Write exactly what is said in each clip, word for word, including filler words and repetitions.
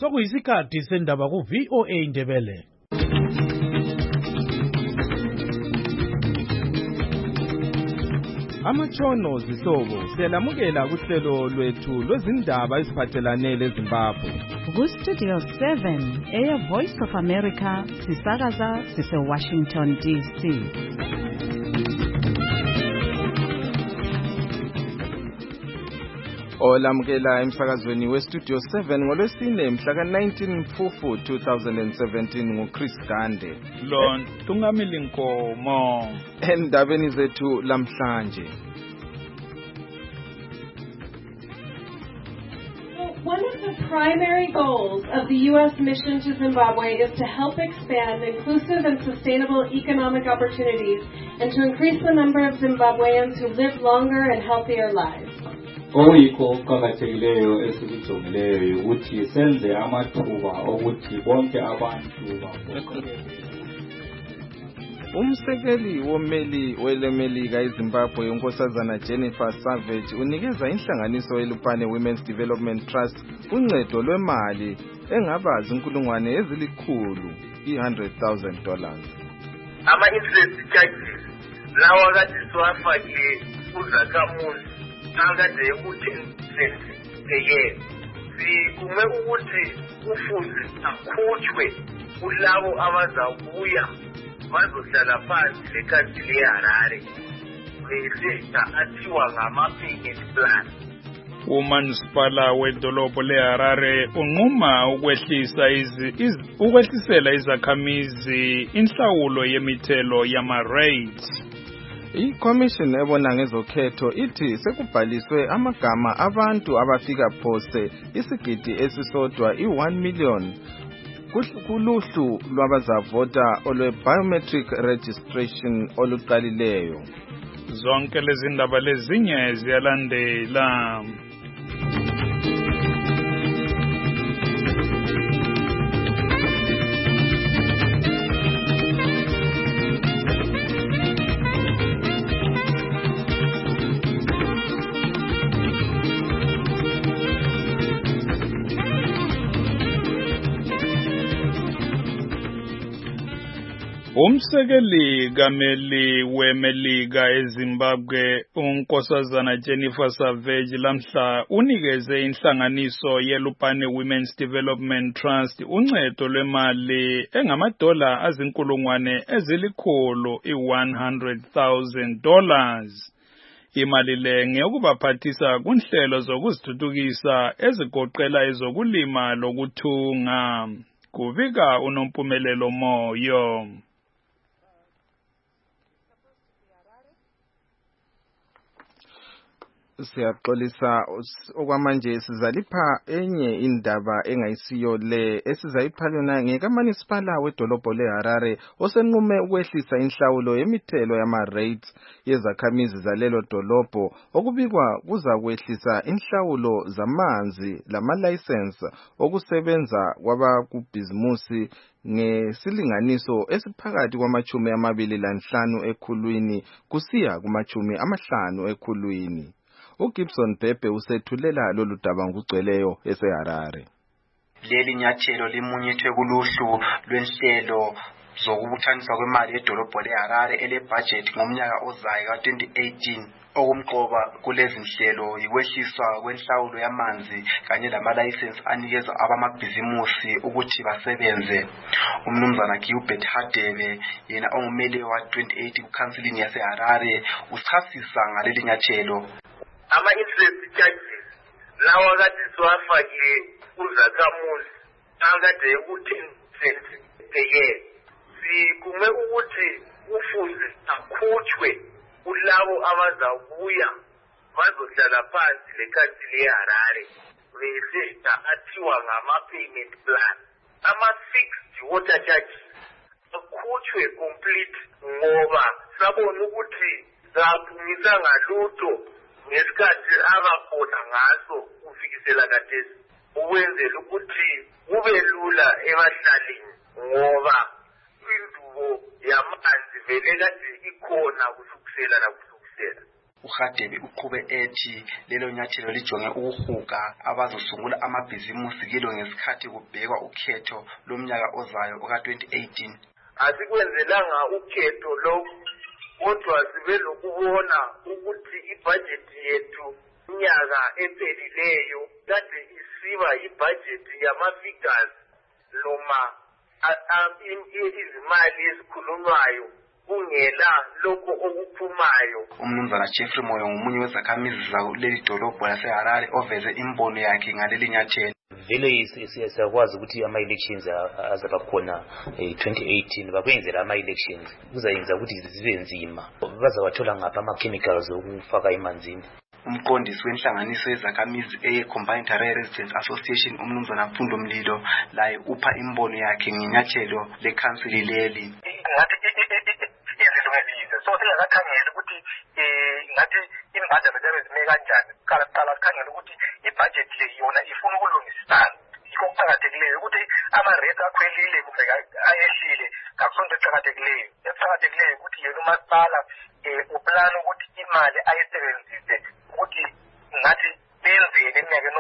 sokuyisikhathi sendaba ku V O A Ndebele. Amatshono zihlobo siyalamukela kuhlelo lwethu lwezindaba eziphathelane leZimbabwe. Ku Studio seven eya Voice of America sisakaza sise Washington D C. Olamukela emsakazweni we Studio seven ngolwesine mhla ka nineteen Mfumfu two thousand seventeen nguChris Gande. Lon Tungamili Nkomo. Endabeni zethu lamhlanje. One of the primary goals of the U S mission to Zimbabwe is to help expand inclusive and sustainable economic opportunities and to increase the number of Zimbabweans who live longer and healthier lives. Oyikho kuqakathekileyo esikujongileyo ukuthi senze amathuba okuthi bonke abantu bakhululeke. Umsekeli womeli welemelika eZimbabwe unkosazana Jennifer Savage unikeza inhlanganiso eLupane Women's Development Trust uncedo lwemali engaba zinkulungwane ezilikhulu one hundred thousand dollars. Ama interest charges lawa kade siwafakile kuzakhamuzi akade u-ten percent eye sikume ukuthi ufuze akhutshwe kulabo abazabuya bazohlala phansi lekhansili yeHarare ngeseta athiwa ngama-payment plan. Umansipala wedolobho leHarare unquma ukwehlisa izi ukwehlisela izakhamizi inhlawulo yemithelo yama-rates. I-Commission ebona ngezokhetho ithi sekubhaliswe amagama abantu abafika phose isigidi esisodwa i-one million kuluhlu lwabazavota olwe-biometric registration oluqalileyo. Zonke lezi ndaba lezinye ziyalandela. Umsekeli kameli wemelika eZimbabwe unkosazana Jennifer Savage lamhla unikeze inhlanganiso yeLupane Women's Development Trust uncedo lwemali engamadola azinkulungwane ezilikhulu i-one hundred thousand dollars. Imali le ngeyokubaphathisa kunhlelo zokuzithuthukisa ezigoqela ezokulima lokuthunga. Kuvika unompumelelo Moyo. Siyaxolisa okwamanje sizalipha enye indaba engayisiyo le esizayiphalana ngekaManisipala wedolobho leHarare osenqume ukwehlisa inhlawulo yemithelo yama-rates yezakhamizi zalelo dolobho okubikwa kuza kwehlisa inhlawulo zamanzi lama-license okusebenza kwabakubhizimusi ngesilinganiso esiphakathi kwamachumi amabili lanhlanu ekhulwini kusiya kumachumi amahlanu ekhulwini. uGibson Bhebhe usethulela lolu daba ngugcweleyo eseHarare. Leli nyathelo limunyethwe kuluhlu lwenhlelo zokubuthaniswa kwemali edolobho leHarare elebudget ngomnyaka ozayo ka twenty eighteen. Okumqoba kulezi nhlelo yikwehliswa kwenhlawulo yamanzi kanye lama-license anikeza abamabhizimusi ukuthi basebenze. Umnumzana Gilbert Hadebe yena ongumele wa twenty eighteen kuKhansilini yaseHarare usichasisa ngaleli nyathelo. Ama-interest charges lawa kade siwafakile kuzakhamuzi akade u-ten percent eye sikume ukuthi ufuze akhutshwe kulabo abazabuya bazohlala phansi lekhansili yeHarare ngeseta athiwa ngama-payment plan. Ama-fixed water charges akhutshwe complete ngoba sabona ukuthi zaphumisa ngalutho ngesikhathi abakhona ngaso kufikisela kathesi ukwenzela ukuthi kube lula ebahlalini ngoba indubo yamanzi vele kade ikhona kusukusela la kusukusela. uHadebe uqhube ethi lelo nyathelo lijonge ukuhuga abazosungula amabhizimusi kilo ngesikhathi kubhekwa ukhetho lomnyaka ozayo oka twenty eighteen. Asikwenzelanga ukhetho lo kodwa sibe lokubona ukuthi ibudget yethu nyaka ephelileyo kade isiba ibudget yama-figures noma izimali ezikhulunywayo kungela lokho okuphumayo. Umnumzana Jeffrey Moyo ngomunye wezakhamizi zakuleli dolobho laseHarare oveze imbono yakhe ngaleli nyathelo. Vele siyakwazi ukuthi ama-elections azaba khona twenty eighteen bakwenzela ama-elections kuzayenza ukuthi zibe nzima. Bazawathola ngapha ama-chemicals okufaka emanzini. Umqondisi wenhlanganiso yezakhamizi e-Combined Harare Residents Association umnumzana Mfundo Mlilo laye upha imbono yakhe ngenyathelo lekhansili leli. Ngathi izinto ngezinto so singakakhangela ukuthi ngathi imbadalo zabe zime kanjani qala qala sikhangela ukuthi ibudget le yona ifuna ukulungisana. Yikho kuqakathekileyo ukuthi ama-rate akhwelile kumbe ayehlile kakusonto eqakathekileyo. Eqakathekileyo ukuthi yena umasipala uplana ukuthi imali ayisebenzise ukuthi ngathi benzele eminyakeni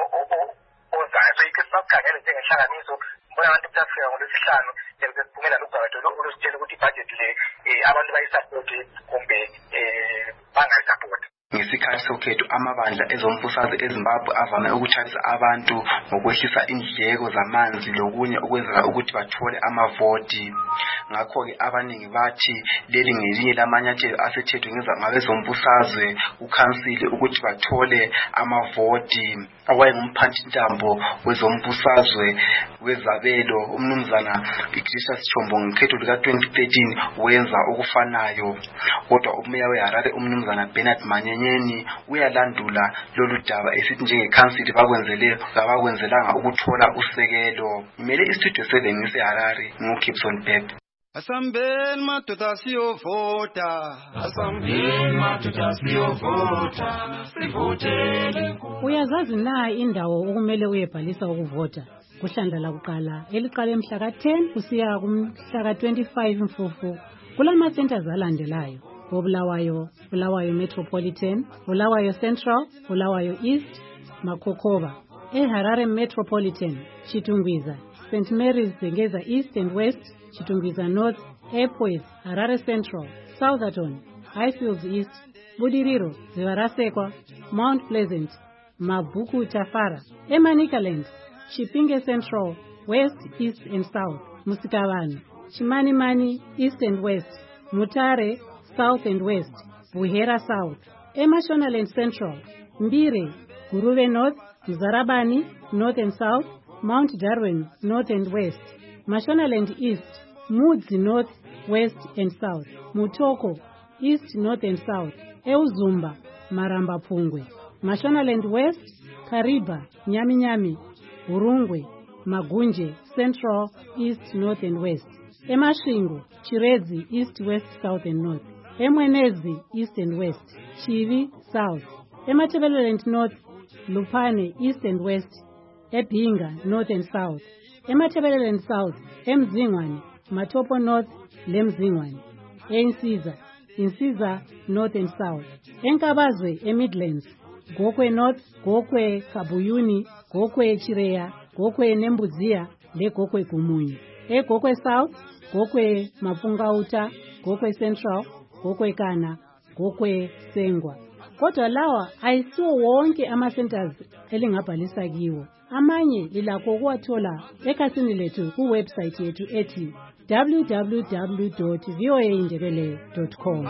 ozayo. So yikho sisakhangela njengenhlanganiso mbona abantu kutafika ngolwesihlanu njengose siphumela lugwaqo olusitshela ukuthi ibudget le abantu bayisapoti kumbe bangayisapoti. Ngesikhathi sokhetho amabandla ezombusazwe eZimbabwe avame ukuthatha abantu ngokwehlisa indleko zamanzi lokunye ukwenzela ukuthi bathole amavoti. Ngakho-ke abaningi bathi leli ngelinye lamanyathelo asethethwe ngabezombusazwe ukhansile ukuthi bathole amavoti. Owayengumphathintambo wezombusazwe wezabelo umnumzana Ignatius Chombo ngekhetho lika twenty thirteen wenza okufanayo. Kodwa umeya weHarare umnumzana Bernard Manyenyeni uyalandula lolu daba esithi njengekhansili bakwenzele abakwenzelanga ukuthola usekelo. Imele istudio seven ngeseHarare nguGibson Pep. Asambeni madoda siyovota, asambeni madoda siyovota, sivotele. Uyazazi na indawo okumele uyebhalisa ukuvota? Kuhlandla lakuqala eliqala emhla ka ten kusiya kumhla ka twenty-five Mfumfu kulama centers alandelayo: Bulawayo, Bulawayo Metropolitan, Bulawayo Central, Bulawayo East, Makokoba. eHarare Metropolitan, Chitungwiza, Saint Mary's Zengeza East and West, Chitungwiza North, Airport, Harare Central, Southerton, Highfields East, Budiriro, Zivarasekwa, Mount Pleasant, Mabuku Tafara, Emanikaland, Chipinge Central, West, East and South, Musikabani, Chimanimani, East and West, Mutare, South and West, Buhera South, Emashonaland Central, Mbire, Guruve North, Zarabani, North and South, Mount Darwin, North and West, Mashonaland East, Mudzi North, West and South, Mutoko, East, North and South, Euzumba, Maramba Pungwe, Mashonaland West, Kariba, Nyami Nyami, Urungwe, Magunje, Central, East, North and West, Emashingo, Chirezi, East, West, South and North, Emwenezi, East and West, Chivi, South, Ematebeleland North, Lupane, East and West, Epinga, North and South, Ematebeleland South, Emzingwane, Matopo North, Lemzingwane, Ensiza, Insiza, North and South, Enkabazwe, Emidlands, Gokwe North, Gokwe Kabuyuni, Gokwe Chireya, Gokwe Nembuzia, Le Gokwe Kumunyi, E Gokwe South, Gokwe Mapungauta, Gokwe Central, Gokwe Kana, Gokwe Sengwa. Kodwa lawa ayisiwo wonke ama-centers elingabhalisa kiwo. Amanye lilakho ukuwathola ekhasini lethu kuwebsite yethu ethi w w w dot v o a indebele dot com.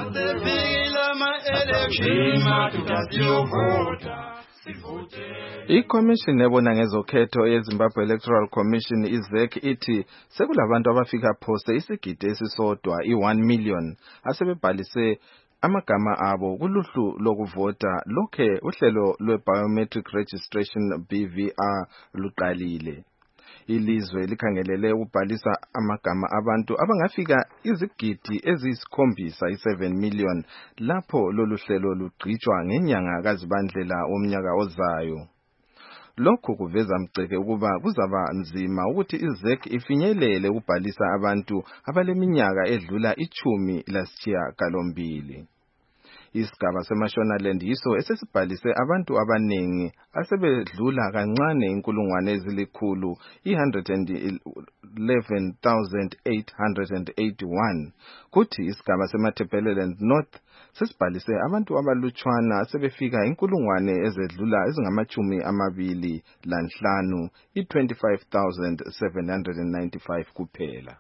I-Commission ebona ngezokhetho yeZimbabwe Electoral Commission I Z E C ithi sekulabantu abafika phose isigidi esisodwa i-one million asebebhalise amagama abo kuluhlu lokuvota lokhe uhlelo lwe-Biometric Registration B V R luqalile. Ilizwe likhangelele ukubhalisa amagama abantu abangafika izigidi eziyisikhombisa i-seven million lapho lolu hlelo lugqitshwa ngenyanga kaZibandlela womnyaka ozayo. Lokhu kuveza mceke ukuba kuzaba nzima ukuthi I Z E C ifinyelele ukubhalisa abantu abaleminyaka edlula ichumi lasitshiya galombili. Isigaba seMashonaland yiso esesibhalise abantu abaningi asebedlula kancane inkulungwane ezilikhulu one hundred eleven thousand eight hundred eighty-one. Kuthi isigaba seMatabeleland North sesibhalise abantu abalutshwana asebefika inkulungwane ezedlula ezingamachumi amabili lanhlanu, i-twenty-five thousand seven hundred ninety-five kuphela.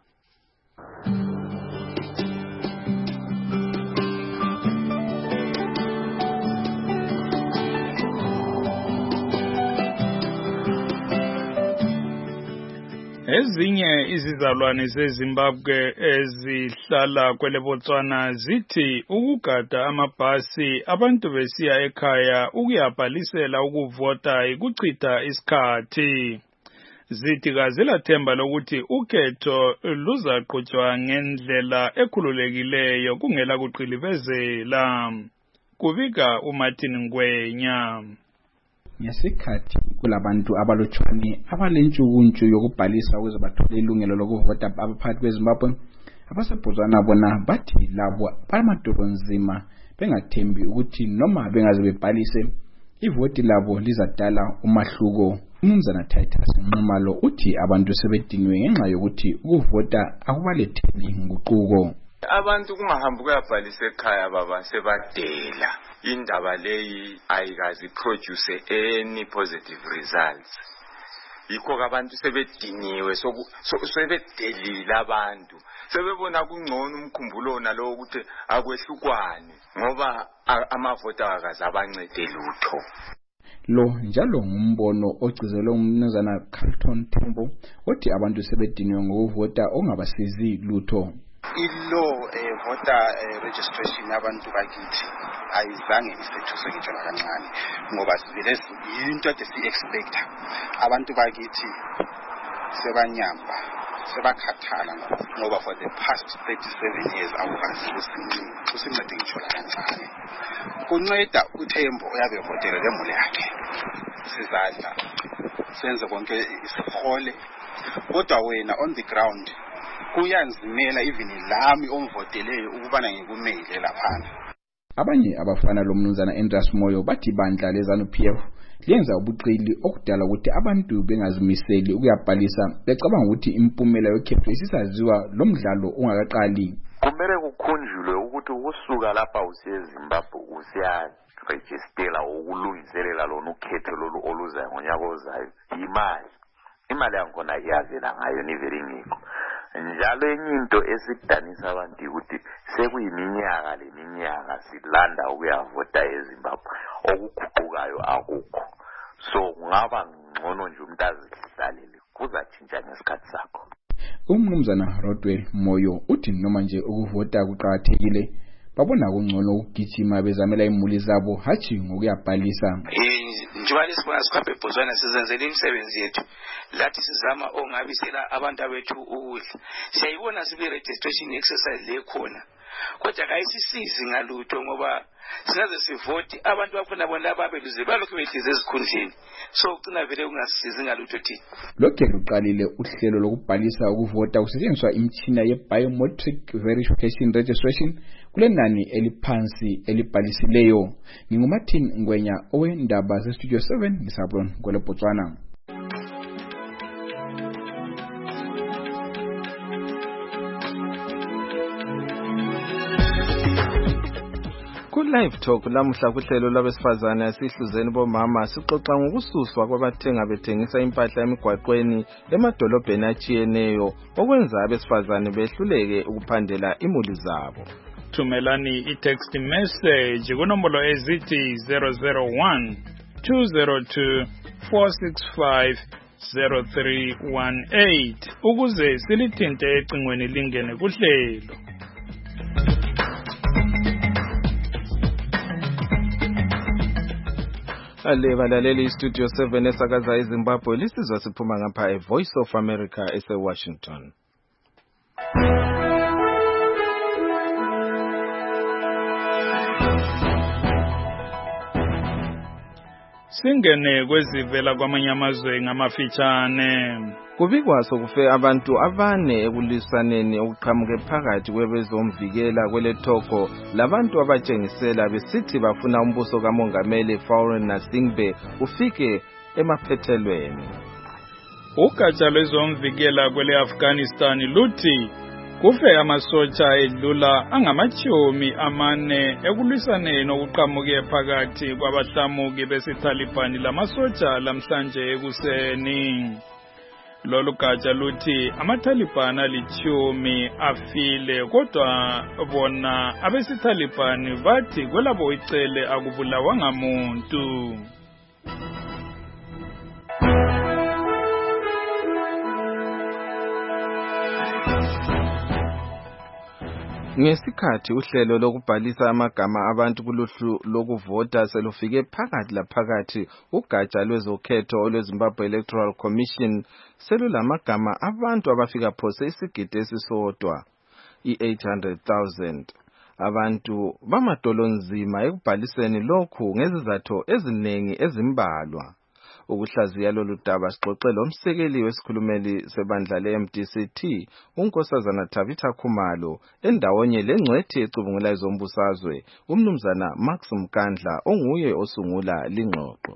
Ezinye izizalwane zeZimbabwe ezihlala kwele Botswana zithi ukugada amabhasi abantu besiya ekhaya ukuyabhalisela ukuvota ikuchitha isikhathi. Zithi kazilathemba lokuthi ukhetho luzaqhutshwa ngendlela ekhululekileyo kungela kuqilivezela. Kubika uMartin Ngwenya. Ngesikhathi kulabantu abalutshwane abalentshukuntshu yokubhalisa ukuze bathole ilungelo lokuvota abaphakathi kweZimbabwe, abaseBotswana bona bathi labo bamadolonzima bengathembi ukuthi noma bengaze bebhalise ivoti labo lizadala umahluko. Umnumzana Titus Nxumalo uthi abantu sebediniwe ngenxa yokuthi ukuvota akubaletheli nguquko. Abantu kungahambi kuyabhalisa ekhaya baba sebadela. Indaba leyi ayikazi produce any positive results. Yikho abantu sebediniwe sebedelile abantu. Sebebona kungcono umkhumbulo nalo ukuthi akwehlukwane ngoba amavota akaze abancede lutho. Lo njalo ngumbono ogcizelwe umnumzana Carlton Tembo othi abantu sebediniwe ngokuvota ongabasizi lutho. Ilo eh, voter eh, registration yabantu bakithi ayizange isethuze ngitsho kancane ngoba sivele into esi expect abantu bakithi sebanyamba sebakhathala ngoba for the past thirty-seven years awukazi usincede ngitsho kancane. Kunceda uThembo uyabe votele lemuli yakhe sizadla senze konke isihole, kodwa wena on the ground kuyanzimela even lami omvoteleyo ukubana ngikumele laphana. Abanye abafana lomnumzana Andreas Moyo bathi bandla lezanu P F liyenza ubuqili okudala ukuthi abantu bengazimiseli ukuyabhalisa becabanga ukuthi impumela yokhetho isisaziwa lomdlalo ungakaqali. Kumele kukhunjulwe ukuthi usuka lapha usiye eZimbabwe usiya registera ukulungiselela lona ukhetho lolu oluzayo ngonyaka ozayo imali. Imali yakhona iyavela ngayo niveri ngikho. Njalo enye into esidanisa abantu ukuthi sekuyiminyaka leminyaka silanda ukuyavota eZimbabwe okuguqukayo akukho. So ngaba ngcono nje umuntu azihlalele kuzatshintsha ngesikhathi sakho. Umnumzana Rodwell Moyo uthi noma nje ukuvota kuqhakathekile babona kungcono ukugijima bezamela imuli zabo hathi ngokuyabhalisa. Njengoba lesibona sikhaphe eBotswana sizenzele imisebenzi yethu lathi sizama ongabisela abantu abethu ukudla. Siyayibona sibe registration exercise le khona kodwa kayisisizi ngalutho ngoba singaze sivoti abantu bakhona bona lababeluze balokho behleze ezikhundleni, so ugcina vele ungasisizi ngalutho thina. Lokho luqalile uhlelo lokubhalisa ukuvota kusetshenziswa imitshina ye-biometric verification registration kulenani eliphansi elibhalisileyo. NginguMartin Ngwenya owendaba zeStudio seven ngisabona kwele Botswana. Live Talk lamuhla kuhlelo lwabesifazane asihluzeni bomama sixoxa ngokususwa kwabathenga bethengisa impahla emigwaqweni emadolobheni atshiyeneyo okwenza abesifazane behluleke ukuphandela imuli zabo. Thumelani i-text message kunombolo ezithi zero zero one two zero two four six five zero three one eight ukuze silithinte ecingweni lingene kuhlelo. Ale balaleli Studio seven esakaza eZimbabwe lisizwa siphuma ngapha eVoice of America eseWashington. singene kwezivela kwamanye amazwe ngamafitshane. Kubikwa sokufe abantu abane ekulisaneni okuqhamuke phakathi kwebezomvikela kwelethoko labantu abatshengisela besithi bafuna umbuso kamongameli Faure Gnassingbe ufike emaphethelweni. Ugatsha lwezomvikela kwele Afghanistan luthi kufe amasotsha edlula angamachumi amane ekulwisaneni okuqhamuke phakathi kwabahlamuki besiTaliban lamasotsha lamhlanje ekuseni. Lolu gatsha luthi amaTaliban alichumi afile kodwa bona abesiTaliban bathi kwelabo icele akubulawa ngamuntu. Ngesikhathi uhlelo lokubhalisa amagama abantu kuluhlu lokuvota selufike phakathi laphakathi, ugatsha lwezokhetho olweZimbabwe Electoral Commission selulamagama abantu abafika phose isigidi esisodwa i-eight hundred thousand. Abantu bamadolonzima ekubhaliseni lokhu ngezizathu eziningi ezimbalwa. Ukuhlaziya lolu daba sixoxele umsekeli wesikhulumeli sebandla le-M D C T unkosazana Tabitha Khumalo endawonye lengcwethi ecubungula ezombusazwe umnumzana Max Mkandla onguye osungula lingxoxo.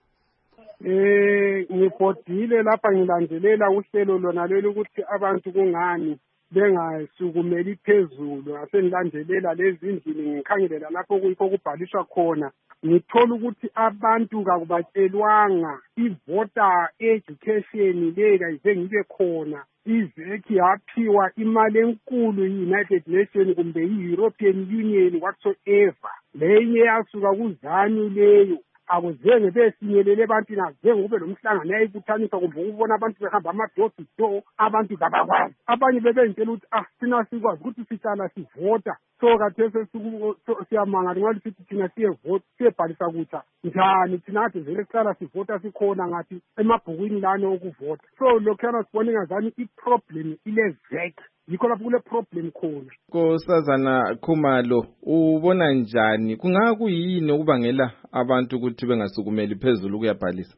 Eh ngibhodile lapha ngilandelela uhlelo lona lelo ukuthi abantu kungani bengasukumeli phezulu asengilandelela lezi ndini ngikhangelela lapho kuyikho kubhaliswa khona ngithola ukuthi abantu kakubatshelwanga i-voter education le kayize ngibe khona izeki yaphiwa imali enkulu yi-United Nations kumbe yi-European Union whatsoever lenye yasuka kuzanu leyo akuzenge besinyelele abantu nazenge kube lomhlangano yayibuthanisa kumbe ukubona abantu behamba ama-door to door abantu kabakwazi abanye bebengitshela ukuthi ah sina sikwazi ukuthi sihlala sivota so kathese siyamangala ngathi sithi thina siyevota siyebhalisa kutsha njani thina kade vele sihlala sivota sikhona ngathi emabhukwini lana okuvota so lokhuyana sibone ngazani i-problem ilevek yikho lapho kule problem khona. Nkosazana Khumalo ubona njani kungaka kuyini okubangela abantu ukuthi bengasukumeli phezulu ukuyabhalisa?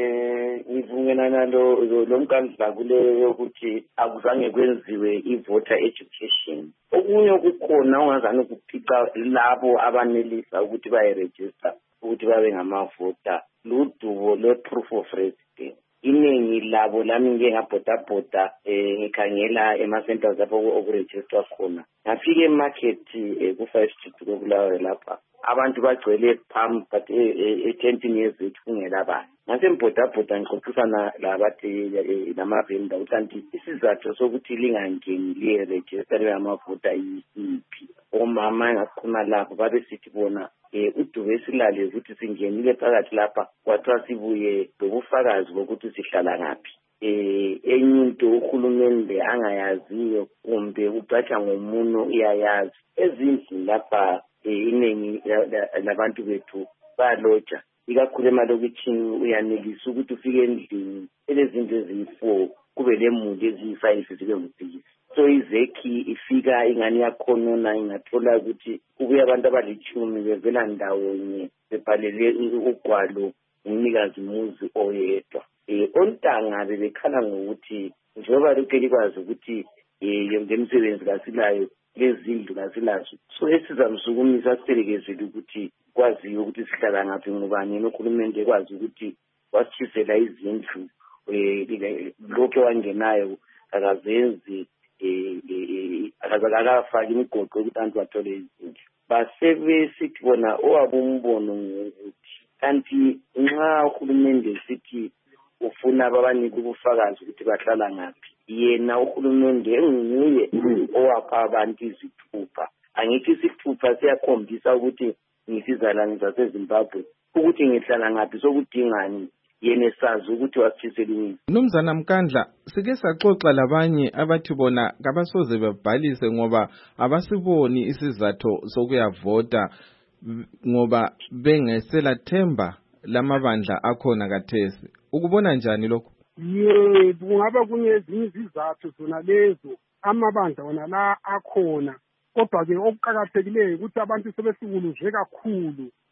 Eh ngivumelana lo lomkandla kule ukuthi akuzange kwenziwe i-voter education. Okunye kukhona ongazani ukuphica labo abanelisa ukuthi bayiregister ukuthi babe ngamavota ludubo lwe-proof of residence. Iningi labo lami ngike ngabhodabhoda eh ngikhangela ema-centers lapho okuregister khona ngafika emarket ku-five street kokulawe lapha abantu bagcwele phambi but etentini yezethu kungelabani ngasembhodabhoda ngixoxisana labathi namavenda ukuthi isizathu sokuthi lingangeni liye-register lamavota yisiphi. Omama engakhona lapho babesithi bona eh udubo esilale ukuthi singenile phakathi lapha kwathiwa sibuye lobufakazi bokuthi sihlala ngaphi. Eh enye into uhulumende angayaziyo kumbe ucatsha ngomuno uyayazi ezindlini lapha iningi labantu bethu baloja ikakhulu emalokitshini uyanelisa ukuthi ufike endlini elezinto eziyi-four kube lemuli eziyi-five zibe ngusisi. So izeki ifika ingane yakhonona ingathola ukuthi kubuye abantu abalichumi bevela ndawonye bebhalele ugwalo umnikazi muzi oyedwa. Eh ontanga bebekhala ngokuthi njengoba lokho likwazi ukuthi eh ngemisebenzi kasilayo lezindlu kasilazo so esizamsukumisa sitelekezele ukuthi kwaziyo ukuthi sihlala ngaphi ngubani nokhulumende kwazi ukuthi wasichisela izindlu eh lokho wangenayo akazenzi eh akazakafaka imigoqo ukuthi abantu bathole izindlu basebe sithi bona owabumbono ngokuthi kanti nxa uhulumende sithi ufuna babanike ubufakazi ukuthi bahlala ngaphi yena uhulumende enguye owapha abantu izithupha angithi isithupha siyakhombisa ukuthi ngisizalwane zaseZimbabwe ukuthi ngihlala ngaphi sokudingani yena sazi ukuthi wasithisela imizi. Mnumzana Mkandla sike saxoxa labanye abathi bona kabasoze bebhalise ngoba abasiboni isizathu sokuyavota ngoba bengesela themba lamabandla akhona kathesi. Ukubona njani lokho? Ye kungaba kunye ezinye izizathu zona lezo amabandla wona la akhona kodwa ke okuqhakathekileyo ukuthi abantu sebesikuluzwe kakhulu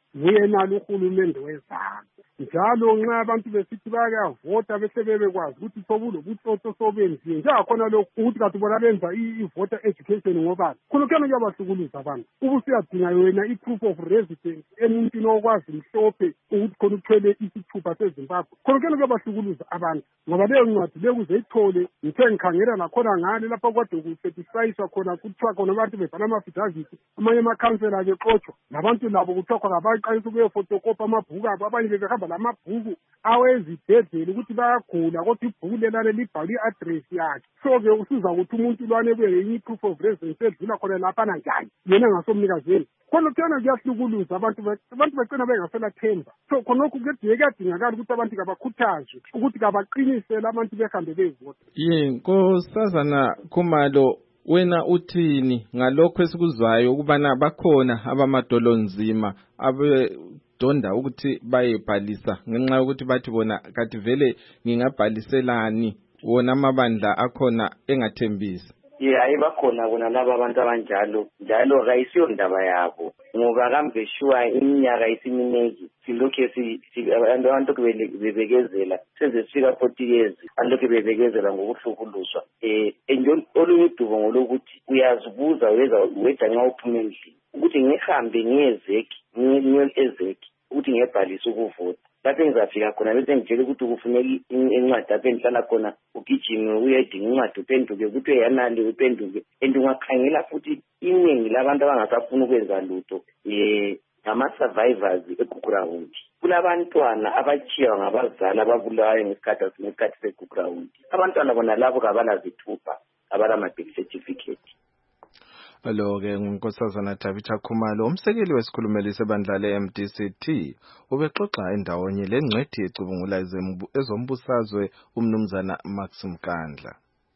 nguyenalo uhulumende wezami. Njalo nxa abantu besithi bayavota bese bebekwazi ukuthi sobulobutsotso sobenziwe njengakhona lokhu ukuthi kathi bona benza i-voter education ngobani khona kuyana kuyabahlukuluza abantu uba usuyadinga wena i-proof of residence emuntwini okwazi mhlophe ukuthi khona uthwele isithupha sezimbabwe khona kuyana kuyabahlukuluza abantu ngoba leyo ncwadi lekuze ithole ngithe ngikhangela nakhona ngane lapho kade kusetishayiswa khona kuthiwa khona abantu bebhala ama-affidavit amanye amakhansela bexotshwa nabantu labo kuthiwa khona bayaqalisa ukuyofotokopa amabhuku abo abanye bebehamba lamabhuku awezibhedlela ukuthi bayagula kodwa ibhuku lelane libhalwe i-address yakhe so-ke usiza ukuthi umuntu lwane kuyenye i-proof of residence edlula khona laphana njani yena engasomnikazeni khona kuyana kuyahlukuluza abantu abantu bagcina bengaselathemba so khonokhu kuyadingakala ukuthi abantu kabakhuthazwe ukuthi kabaqinisele abantu behambe beyivota. Ye Nkosazana Khumalo, wena uthini ngalokho esikuzwayo ukubana bakhona abamadolonzima abe donda ukuthi bayebhalisa ngenxa yokuthi bathi bona kathi vele ngingabhaliselani wona amabandla akhona engathembisi? Ye hayi bakhona bona laba abantu abanjalo njalo kayisiyo ndaba yabo ngoba kambe shuwa iminyaka isiminegi silokhe si abantu bebekezela seze sifika forty years alokhe bebekezela ngokuhlukuluswa eh enjalo olunye udubo ngolokuthi uyazibuza weza weda nxa uphuma endlini ukuthi ngihambe ngiyezeki ngiye ezeki ukuthi ngiyebhalisa ukuvota lapho ngizafika khona bese ngitshela ukuthi kufuneka incwadi apho endihlala khona ugijime uyedinga incwadi uphenduke ukuthi uyanali uphenduke and ungakhangela futhi iningi labantu abangasafuna ukwenza lutho um ngama-survivors eGugurawundi kulabantwana abachiya ngabazali ababulawayo ngesikhathi ngesikhathi seGugurawundi abantwana bona labo kabanazithupha abalama-birth certificate. Lo-ke nguNkosazana Tabitha Khumalo, umsekeli wesikhulumeli sebandla le-M D C T, ubexoxa endawonye lengcwethi ecubungula ezombusazwe umnumzana Max Mkandla.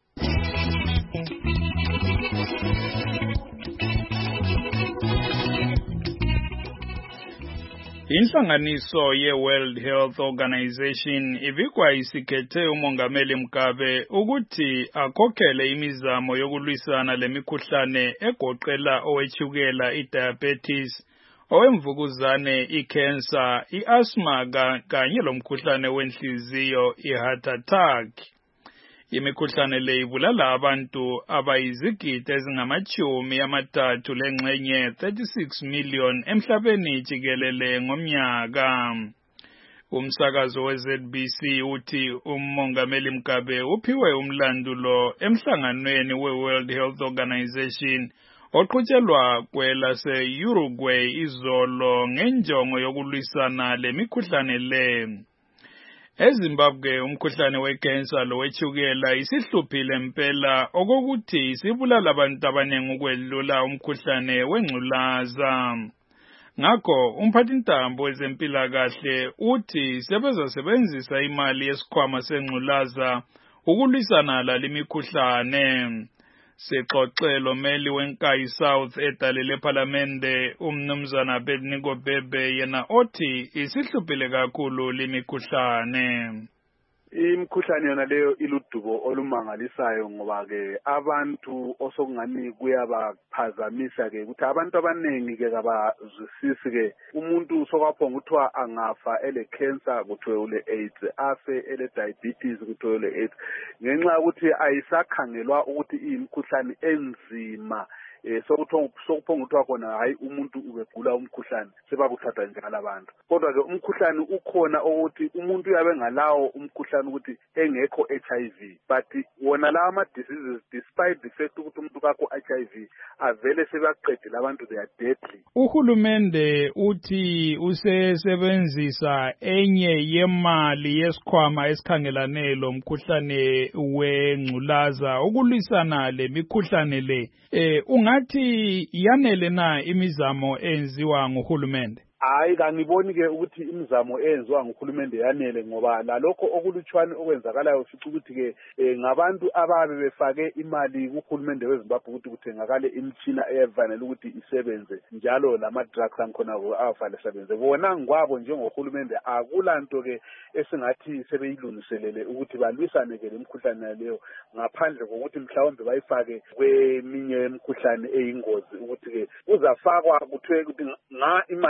Inhlanganiso ye-World Health Organization ibikwa isikhethe umongameli Mugabe ukuthi akhokhele imizamo yokulwisana lemikhuhlane egoqela owetshukela i-diabetes, owemvukuzane i-cancer, i-asthma kanye lomkhuhlane wenhliziyo i-heart attack. Imikhuhlane le ibulala abantu abayizigidi ezingamachumi amathathu lengxenye thirty-six million emhlabeni jikelele ngomnyaka. Umsakazo we-Z B C uthi umongameli Mugabe uphiwe umlandulo emhlanganweni we-World Health Organization oqhutshelwa kwelase-Uruguay izolo ngenjongo yokulwisana lemikhuhlane le. eZimbabwe umkhuhlane wecancer lowetshukela isihluphile impela okokuthi isibulala abantu abanengi ukwedlula umkhuhlane wengculaza. Ngakho umphathintambo wezempilakahle uthi sebezosebenzisa imali yesikhwama sengculaza ukulwisana lalimikhuhlane. Sexoxelo meli wenkayi South edalele parliamente umnumzana Bednigo Bebe yena othi isihluphile kakhulu limikhuhlane. Imikhuhlane yona leyo iludubo olumangalisayo ngoba ke abantu osokungani kuyabaphazamisa ke ukuthi abantu abanengi ke kabazwisisi ke umuntu sokaphonga kuthiwa angafa ele cancer kuthiwe ule AIDS afe ele diabetes kuthiwe ule AIDS ngenxa ukuthi ayisakhangelwa ukuthi imikhuhlane enzima eh sokuthonga sokuphonga kuthiwa khona hayi umuntu ubegula umkhuhlane sebakuthatha njalo abantu kodwa ke umkhuhlane ukhona ukuthi umuntu uyabe ngalawo umkhuhlane ukuthi engekho H I V but wona la ama diseases despite the fact ukuthi umuntu kakho H I V avele sebaqedile abantu they are deadly. Uhulumende uthi usesebenzisa enye yemali yesikhwama esikhangelane lo mkhuhlane wengculaza ukulwisana lemikhuhlane le. Eh ungathi yanele na imizamo enziwa nguhulumende? Hayi kangiboni ke ukuthi imizamo eyenziwa nguhulumende yanele ngoba lalokho okulutshwane okwenzakalayo fica ukuthi ke ngabantu ababe befake imali kuhulumende weZimbabwe ukuthi kuthengakale imitshina eyafanele ukuthi isebenze njalo lama drugs ankhona afanele isebenze bona ngwabo njengohulumende akulanto ke esingathi sebeyilungiselele ukuthi balwisane ke lemikhuhlane leyo ngaphandle kokuthi mhlawumbe bayifake kweminye imikhuhlane eyingozi ukuthi ke uzafakwa kuthiwe ukuthi nga imali khona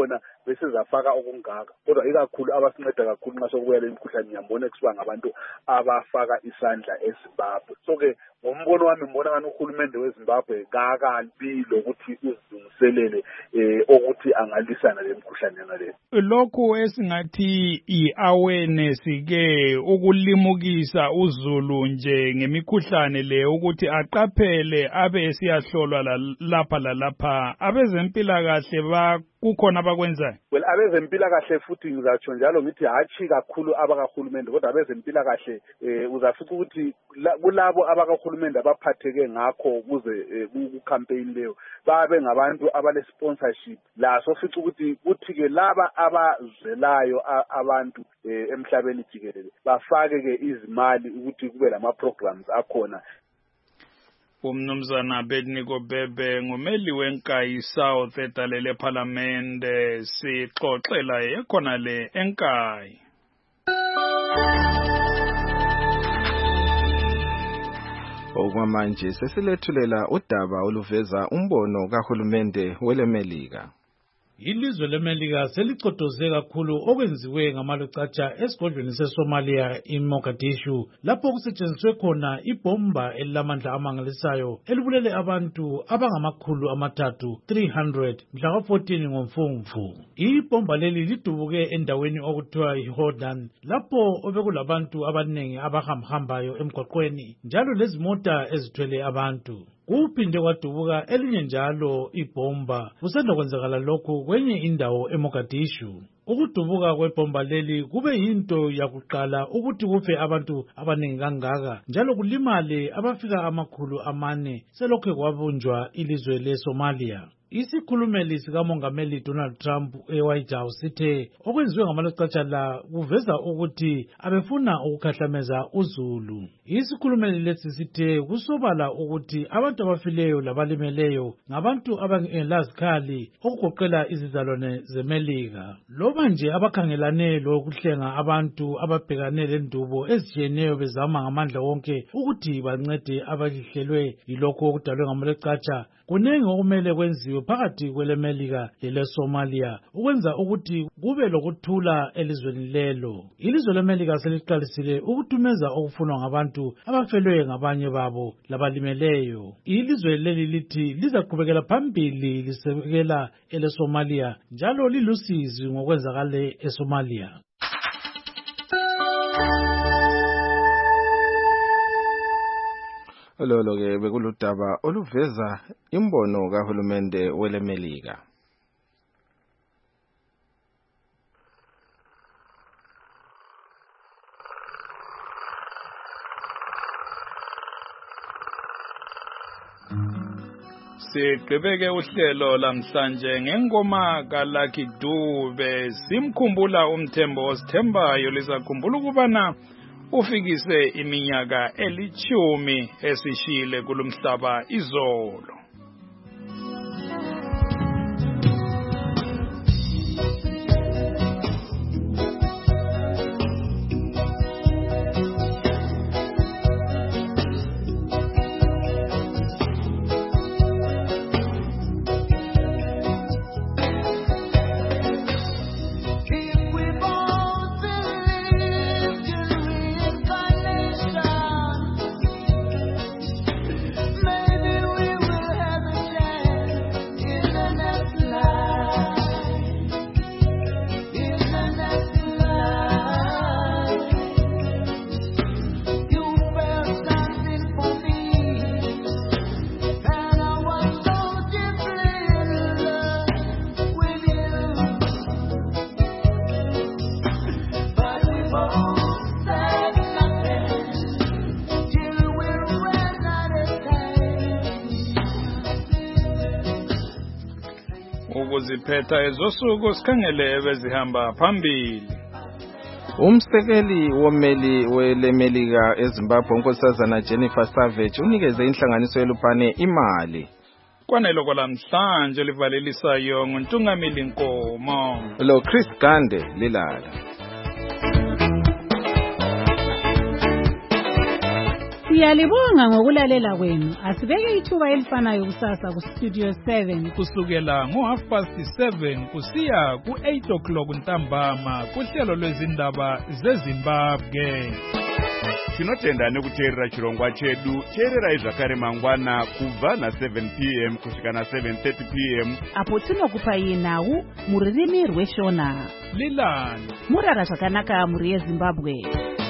khona bese zafaka okungaka kodwa ikakhulu abasinceda kakhulu nxa sokubuya le mkhuhlane ngiyambona kusiba ngabantu abafaka isandla eZimbabwe. So ke ngombono wami ngibona ngani uhulumende weZimbabwe kakabi lokuthi uzilungiselele eh ukuthi angalisana le mkhuhlane ngale. Lokhu esingathi i-awareness ke ukulimukisa uZulu nje ngemikhuhlane le ukuthi aqaphele abe siyahlolwa lapha lalapha abezempilakahle ba kukhona abakwenzayo. Well abezempilakahle futhi ngizatsho njalo ngithi hatshi kakhulu abakahulumende kodwa abezempilakahle eh uzafica ukuthi kulabo abakahulumende abaphatheke ngakho ukuze ku campaign leyo babe ngabantu abale sponsorship la sofica ukuthi kuthi ke laba abazwelayo abantu emhlabeni jikelele bafake ke izimali ukuthi kube lama programs akhona. Umnumzana Bedniko Bebe ngumeli wenkayi South edalele parliament sixoxela ekhona le enkayi. Okwamanje sesilethulela udaba oluveza umbono kahulumende welemelika. Ilizwe leMelika selicodoze kakhulu okwenziwe ngamalucatsha esigodlweni seSomalia eMogadishu lapho kusetshenziswe khona ibomba elilamandla amangalisayo elibulele abantu abangamakhulu amathathu three hundred mhla ka fourteen ngoMfumfu. Ibomba leli lidubuke endaweni okuthiwa iHordan lapho obekulabantu abanengi abahambahambayo emgwaqweni njalo lezimota ezithwele abantu. Kuphinde kwadubuka elinye njalo ibomba kusanda kwenzakala lokho kwenye indawo eMogadishu. Ukudubuka kwebomba leli kube yinto yakuqala ukuthi kufe abantu abaningi kangaka njalo kulimale abafika amakhulu amane selokho kwabunjwa ilizwe leSomalia. Isikhulumeli sikamongameli Donald Trump eWhite House sithe okwenziwe ngamalucatsha la kuveza ukuthi abefuna ukukhahlameza uZulu. Isikhulumeli lesi sithe kusobala ukuthi abantu abafileyo labalimeleyo ngabantu abangelazikhali okugoqela izizalwane zeMelika. Loba nje abakhangelane lokuhlenga abantu ababhekane lendubo ezitshiyeneyo bezama ngamandla wonke ukuthi bancede abakihlelwe yilokho okudalwe ngamalucatsha. Kunengi okumele kwenziwe phakathi kweleMelika leleSomalia ukwenza ukuthi kube lokuthula elizweni lelo. Ilizwe leMelika seliqalisile ukuthumeza okufunwa ngabantu abafelwe ngabanye babo labalimeleyo. Ilizwe leli lithi lizaqhubekela phambili lisekela eleSomalia njalo lilusizi ngokwenzakale eSomalia. Lolo ke bekuludaba oluveza imbono kahulumende welemelika. Sigqibeke uhlelo lamhlanje ngengoma kaLucky Dube simkhumbula uMthembo osithembayo lisakhumbula ukubana ufikise iminyaka elithumi esishile kulomhlaba izolo. Ukuziphetha ezosuku sikhangele bezihamba phambili. Umsekeli womeli welemelika eZimbabwe unkosazana Jennifer Savage unikeze inhlanganiso yeLupane imali. Kwanelo kwalamhlanje livalelisayo nguntungameli Nkomo. Lo Chris Gande lilala. Siyalibonga ngokulalela kwenu. Asibeke ithuba elifanayo kusasa ku Studio seven kusukela ngo half past seven kusiya ku eight o'clock ntambama kuhlelo lwezindaba zeZimbabwe. Tinotenda nekuteerera chirongwa chedu. Teererai zvakare mangwana kubva na seven p m kusvika na seven thirty p m apo tinokupai nhau mururimi rweshona. Lilani murara zvakanaka muri yeZimbabwe.